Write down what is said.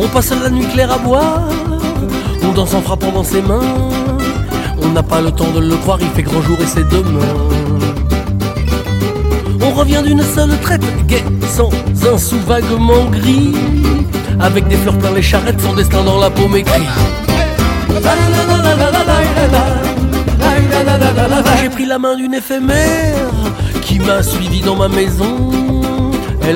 On passe la nuit claire à boire, on danse en frappant dans ses mains. On n'a pas le temps de le croire, il fait grand jour et c'est demain. On revient d'une seule traite, gai, sans un sou vaguement gris, avec des fleurs plein les charrettes, son destin dans la paume écrit. J'ai pris la main d'une éphémère qui m'a suivi dans ma maison.